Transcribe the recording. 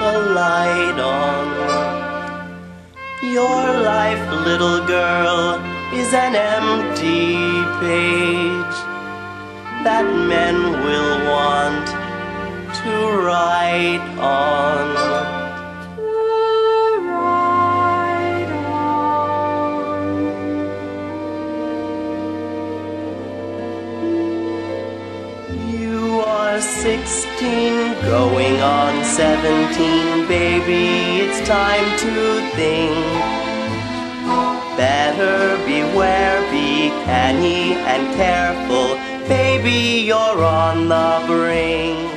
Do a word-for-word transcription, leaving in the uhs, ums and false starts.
the light on. Your life, little girl, is an empty page that men will want to write on. Sixteen, going on seventeen, baby, it's time to think. Better beware, be canny and careful, baby, you're on the brink.